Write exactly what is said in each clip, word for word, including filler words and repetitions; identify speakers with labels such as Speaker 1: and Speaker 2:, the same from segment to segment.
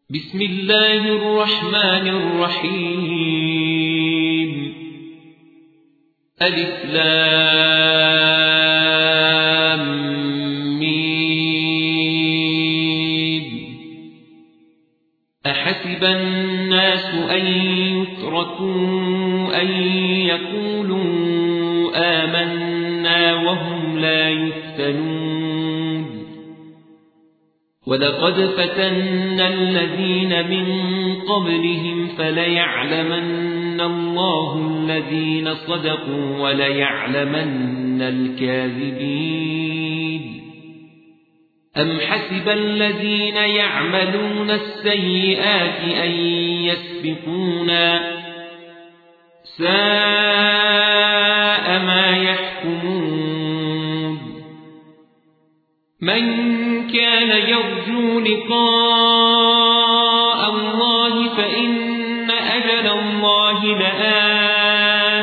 Speaker 1: بسم الله الرحمن الرحيم. ألف لام ميم. أحسب الناس أن يتركوا أن يقولوا آمنا وهم لا يفتنون. ولقد فتنا الذين من قبلهم فليعلمن الله الذين صدقوا وليعلمن الكاذبين. أم حسب الذين يعملون السيئات أن يسبقونا ساء ما يحكمون. من كان يرجو لقاء الله فإن أجل الله لآت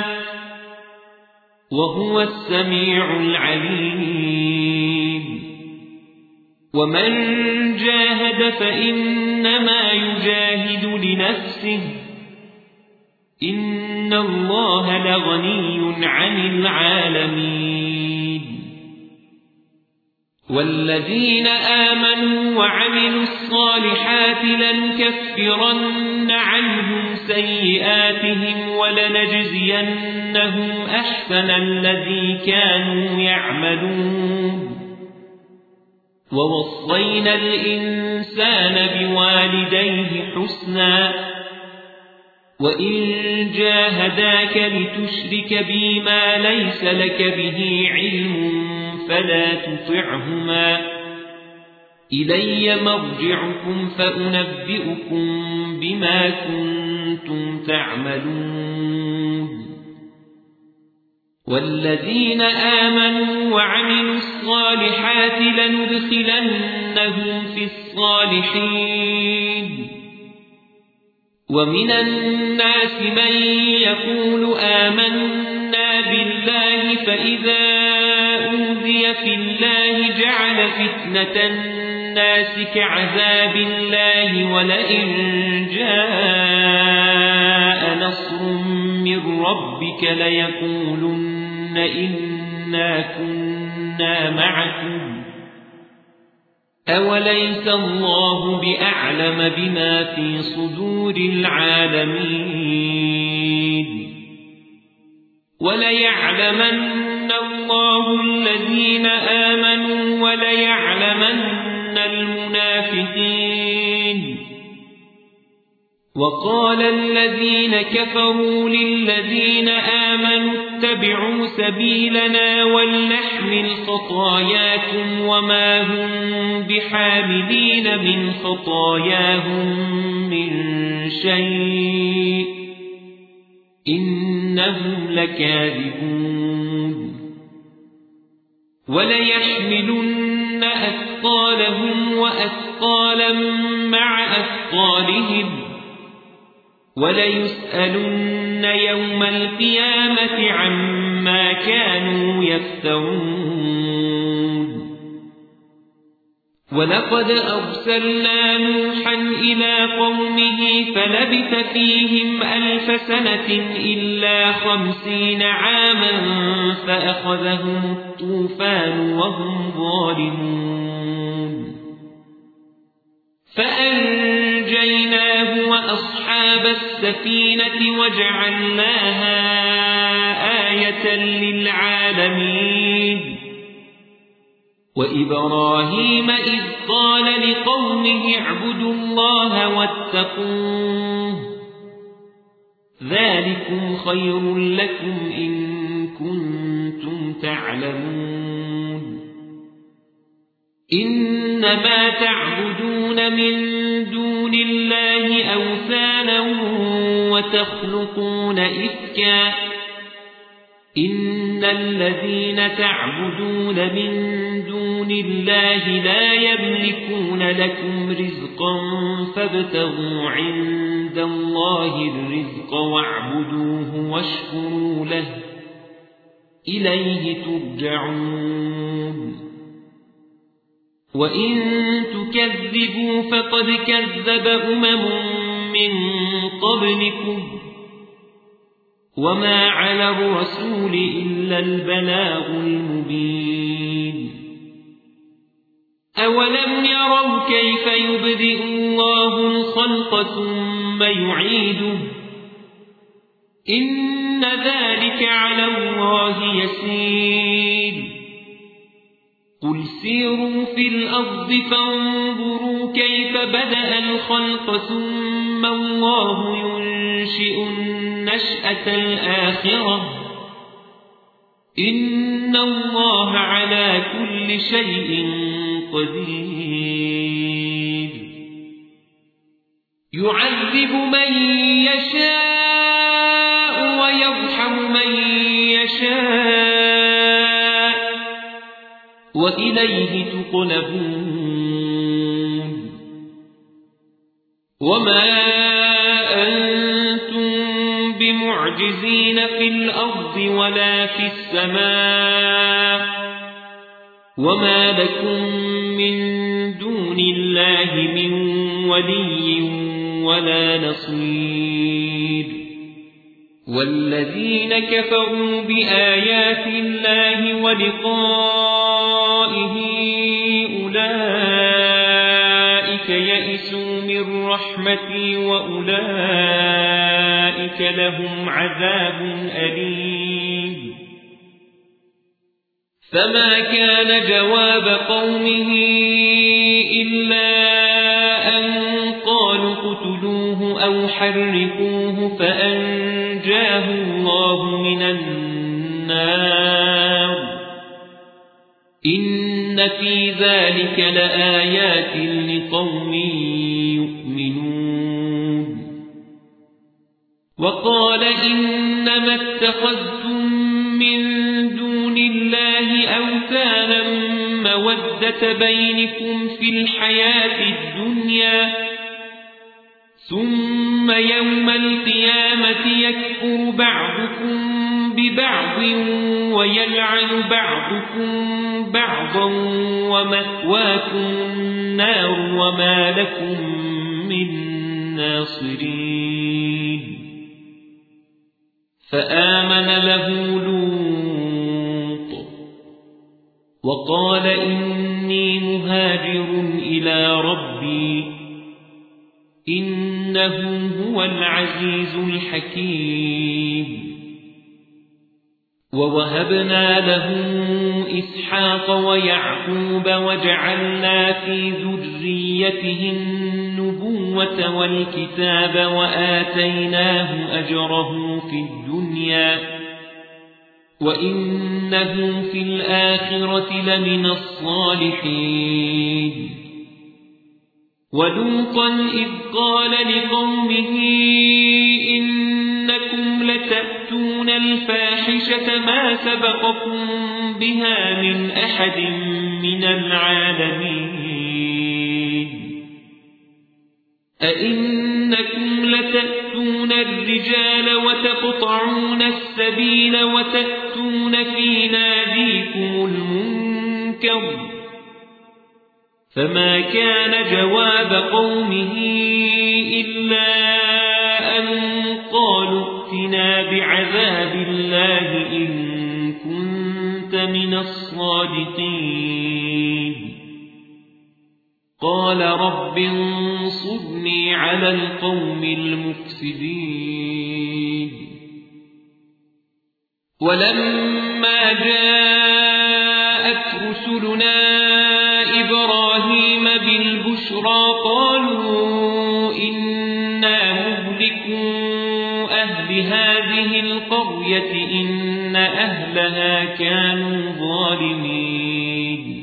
Speaker 1: وهو السميع العليم. ومن جاهد فإنما يجاهد لنفسه إن الله لغني عن العالمين. والذين آمنوا وعملوا الصالحات لنكفرن عنهم سيئاتهم ولنجزينهم أحسن الذي كانوا يعملون. ووصينا الإنسان بوالديه حسنا وإن جاهداك لتشرك بي ما ليس لك به علم فلا تطعهما إلي مرجعكم فأنبئكم بما كنتم تعملون. والذين آمنوا وعملوا الصالحات لندخلنهم في الصالحين. ومن الناس من يقول آمنا بالله فإذا أوذي في الله جعل فتنة الناس كعذاب الله ولئن جاء نصر من ربك ليقولن إنا كنا معكم أوليس الله بأعلم بما في صدور العالمين. وليعلمن الله الذين آمنوا وليعلمن المنافقين. وقال الذين كفروا للذين آمنوا اتبعوا سبيلنا ولنحمل خطاياكم وما هم بحاملين من خطاياهم من شيء إنهم لكاذبون. وليحملن أثقالهم وأثقالا مع أثقالهم وليسألن يوم القيامة عما كانوا يفترون. ولقد أرسلنا نوحا إلى قومه فلبث فيهم ألف سنة إلا خمسين عاما فأخذهم الطوفان وهم ظالمون. فأنجيناه وأصحاب السفينة وجعلناها آية للعالمين. وإبراهيم إذ قال لقومه اعبدوا الله واتقوه ذلكم خير لكم إن كنتم تعلمون. إنما تعبدون من دون الله أوثانا وتخلقون إفكا إن الذين تعبدون من دون الله لا يملكون لكم رزقا فابتغوا عند الله الرزق واعبدوه واشكروا له إليه ترجعون. وإن تكذبوا فقد كذب أمم من قبلكم وما على الرسول إلا البلاغ المبين أولم يروا كيف يبدئ الله الخلق ثم يعيده إن ذلك على الله يسير قل سيروا في الأرض فانظروا كيف بدأ الخلق ثم الله ينشئ النشأة الآخرة إن الله على كل شيء قدير يعذب من يشاء ويرحم من يشاء وإليه تقلبون وما أنتم بمعجزين في الأرض ولا في السماء وما لكم من دون الله من ولي ولا نصير والذين كفروا بآيات الله ولقائه أولئك يئسوا من رحمتي وأولئك لهم عذاب أليم فما كان جواب قومه إلا أن قالوا اقتلوه أو حرقوه فأنجاه الله من النار إن في ذلك لآيات لقوم يؤمنون وقال إنما اتخذتم من دون الله أوثانا مودة بينكم في الحياة الدنيا ثم يوم القيامة يكفر بعضكم ببعض ويلعن بعضكم بعضا ومأواكم النار وما لكم من ناصرين فآمن له لوط وقال إني مهاجر إلى ربي إنه هو العزيز الحكيم ووهبنا له إسحاق ويعقوب وجعلنا في ذريته النبوة والكتاب وآتيناه أجره في الدنيا وإنه في الآخرة لمن الصالحين ولوطا إذ قال لقومه إنكم لتأتون الفاحشة ما سبقكم بها من أحد من العالمين أئنكم لتأتون الرجال وتقطعون السبيل وتأتون في ناديكم المنكر فما كان جواب قومه إلا أن قالوا ائتنا بعذاب الله إن كنت من الصادقين قال رب انصرني على القوم المفسدين ولما جاءت رسلنا إبراهيم بالبشرى قالوا إنا مهلكوا أهل هذه القرية إن أهلها كانوا ظالمين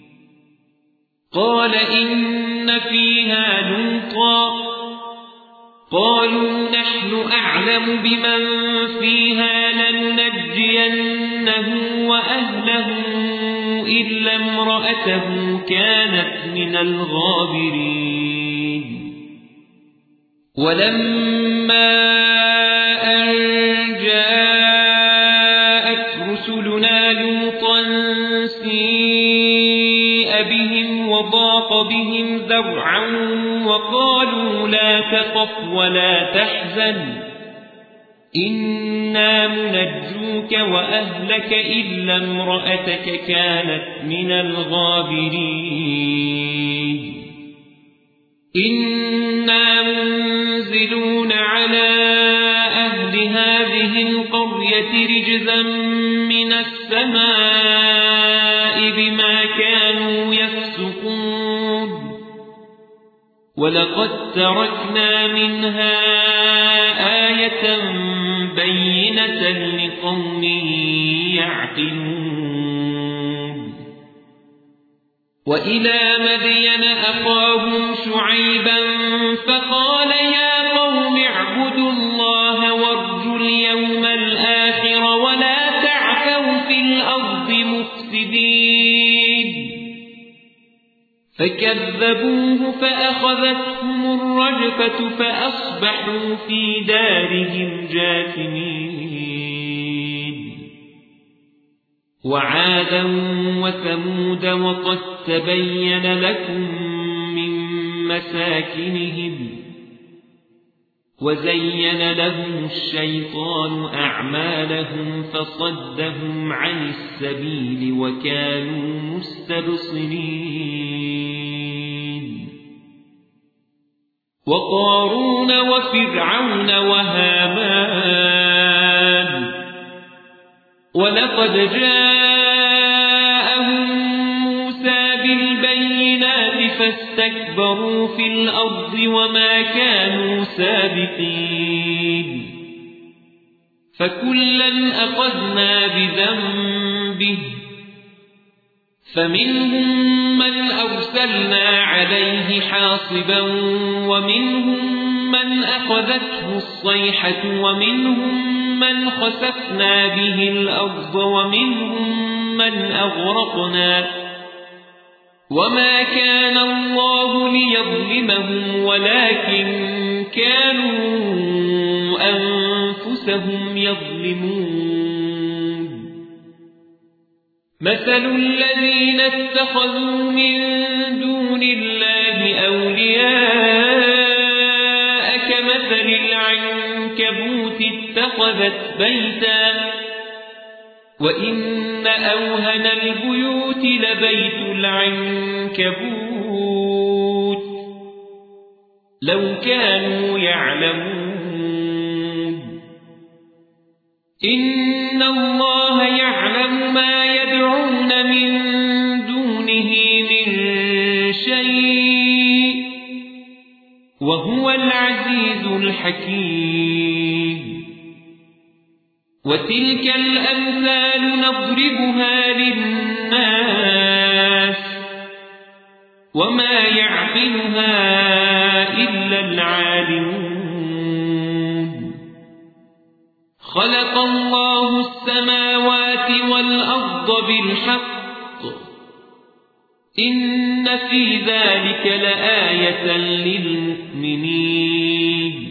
Speaker 1: قال إن فيها لوطا قالوا نحن أعلم بمن فيها لننجينه وأهله إلا امرأته كانت من الغابرين ولما أن جاءت رسلنا لوطا سيء بهم وضاق بهم ذرعا وقالوا لا تخف ولا تحزن إنا منجوك وأهلك إلا امرأتك كانت من الغابرين إنا منزلون على أهل هذه القرية رجزا من السماء بما كانوا يفسقون ولقد تركنا منها آية بينة لقوم يعقلون وإلى مدين أخاهم شعيبا فقال يا قوم اعبدوا الله وارجوا اليوم الآخر ولا تعثوا في الأرض مفسدين فكذبوه فأخذتهم الرجفة فأصبحوا في دارهم جاثمين وعادا وثمود وقد تبين لكم من مساكنهم وزين لهم الشيطان أعمالهم فصدهم عن السبيل وكانوا مستبصرين وقارون وفرعون وهامان ولقد جاءهم موسى بالبينات فاستكبروا في الأرض وما كانوا سابقين فكلا أخذنا بذنبه فمنهم من أرسلنا عليه حاصبا ومنهم من أخذته الصيحة ومنهم من خسفنا به الأرض ومنهم من أغرقنا وما كان الله ليظلمهم ولكن كانوا أنفسهم يظلمون مثل الذين اتخذوا من دون الله أولياء كمثل العنكبوت اتخذت بيتا وإن أوهن البيوت لبيت العنكبوت لو كانوا يعلمون إن الله يعلم ما يدعون من دونه من شيء وهو العزيز الحكيم وتلك الأمثال نضربها للناس وما يعقلها إلا العالمون خلق الله السماوات والأرض بالحق إن في ذلك لآية للمؤمنين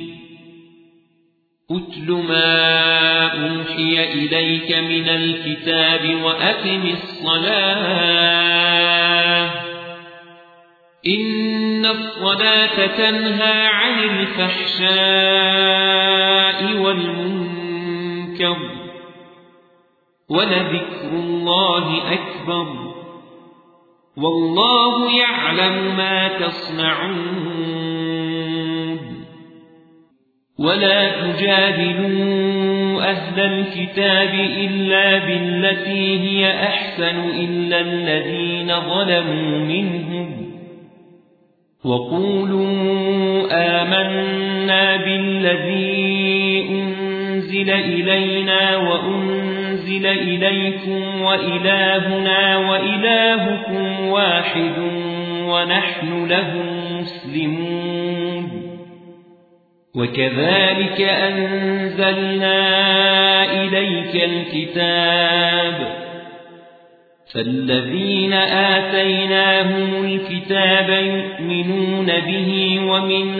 Speaker 1: أتل ما أوحي إليك من الكتاب وأقم الصلاة إن الصلاة تنهى عن الفحشاء والمنكر ولذكر الله أكبر والله يعلم ما تصنعون ولا تجادلوا أهل الكتاب إلا بالتي هي أحسن إلا الذين ظلموا منهم وقولوا آمنا بالذي أنزل إلينا وأنزل إليكم وإلهنا وإلهكم واحد ونحن له مسلمون وكذلك أنزلنا إليك الكتاب فالذين آتيناهم الكتاب يؤمنون به ومن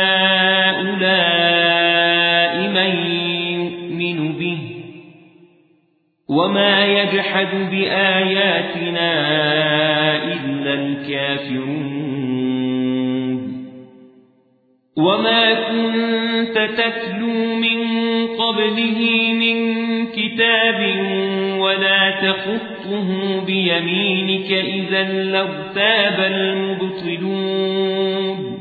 Speaker 1: هؤلاء من يؤمن به وما يجحد بآياتنا إلا الكافرون وما كنت تتلو من قبله من كتاب ولا تخطه بيمينك إذا لارتاب المبطلون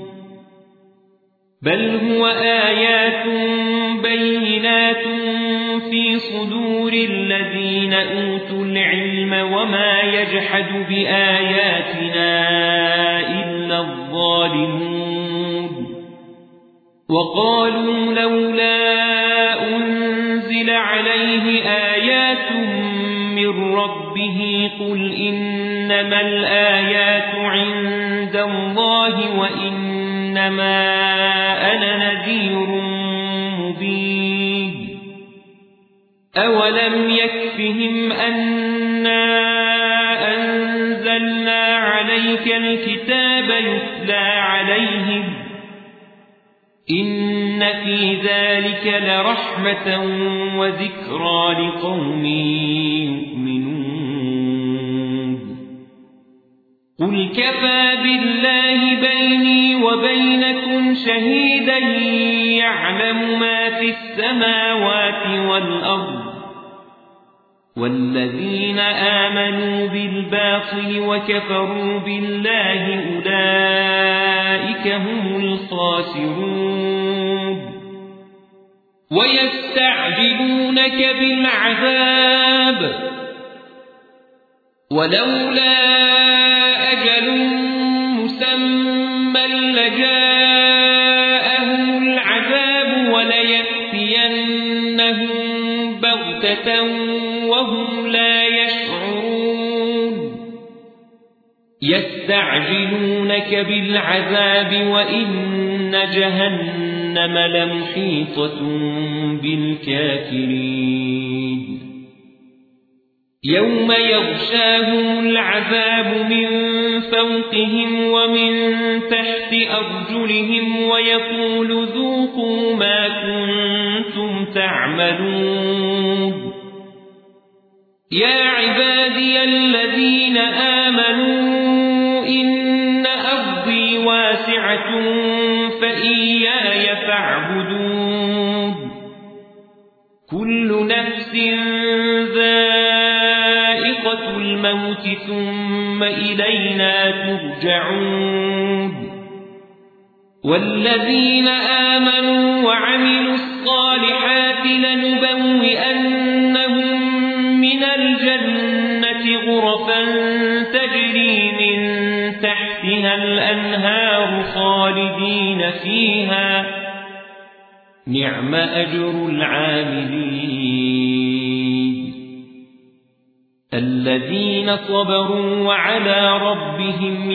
Speaker 1: بل هو آيات بينات في صدور الذين أوتوا العلم وما يجحد بآياتنا إلا الظالمون وقالوا لولا أنزل عليه آيات من ربه قل إنما الآيات عند الله وإنما أنا نذير مبين أولم يكفهم أنا أنزلنا عليك الكتاب يتلى عليهم إن في ذلك لرحمة وذكرى لقوم يؤمنون قل كفى بالله بيني وبينكم شهيدا يعلم ما في السماوات والأرض والذين آمنوا بالباطل وكفروا بالله أولئك هم الخاسرون ويستعجلونك بالعذاب ولولا أجل مسمى لجاءهم العذاب وليأتينهم بغتة وهم لا يشعرون يستعجلونك بالعذاب وإن جهنم لمحيطة بالكافرين يوم يغشاهم العذاب من فوقهم ومن تحت أرجلهم ويقول ذوقوا ما كنتم تعملون يا عبادي الذين آمنوا إن أرضي واسعة فإياي فاعبدون كل نفس ذائقة الموت ثم إلينا ترجعون والذين آمنوا وعملوا الصالحات لنبوئنهم من الجنة غرفا تجري من تحتها الأنهار خالدين فيها نعم أجر العاملين الذين صبروا وعلى ربهم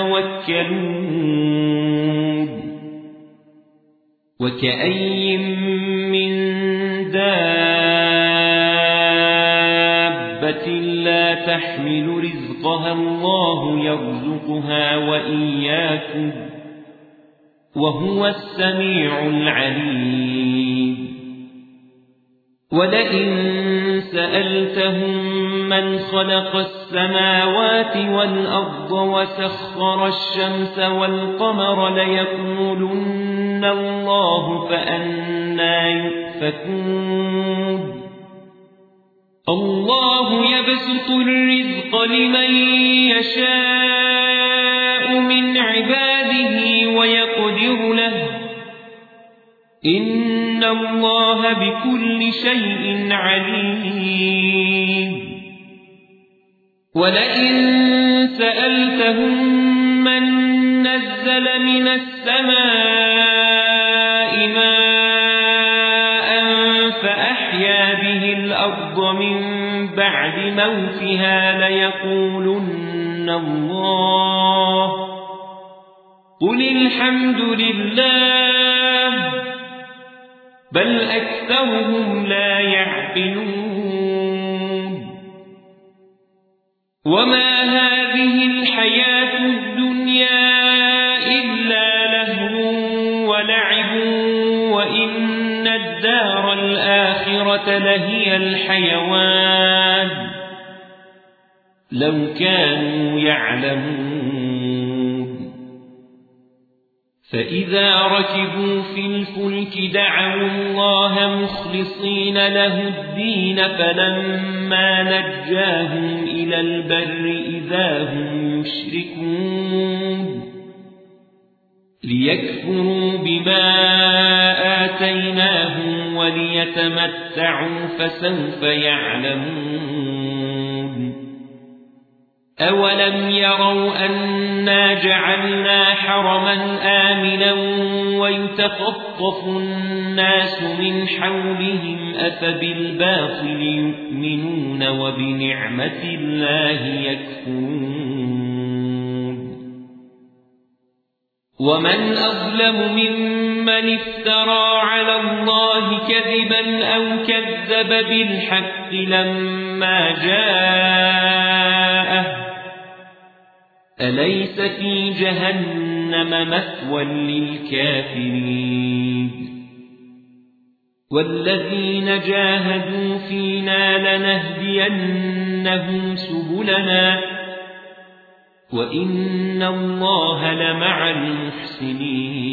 Speaker 1: يتوكلون وكأي من دابة لا تحمل رزقها الله يرزقها وإياكم وهو السميع العليم ولئن سألتهم من خلق السماوات والأرض وسخر الشمس والقمر ليقولن الله فأنى يؤفكون الله يبسط الرزق لمن يشاء من عباده ويقدر له إن الله بكل شيء عليم ولئن سألتهم من نزل من السماء ماء فأحيا به الأرض من بعد موتها ليقولن الله قل الحمد لله بل أكثرهم لا يعقلون وما هذه الحياة الدنيا إلا لهو ولعب وإن الدار الآخرة لهي الحيوان لو كانوا يعلمون فإذا ركبوا في الفلك دعوا الله مخلصين له الدين فلما نجاهم إلى البر إذا هم يشركون ليكفروا بما آتيناهم وليتمتعوا فسوف يعلمون أولم يروا أنا جعلنا حرما آمنا ويتخطف الناس من حولهم أفبالباطل يؤمنون وبنعمة الله يكفرون ومن أظلم ممن افترى على الله كذبا أو كذب بالحق لما جاءه أليس في جهنم مثوى للكافرين والذين جاهدوا فينا لنهدينهم سبلنا وإن الله لمع المحسنين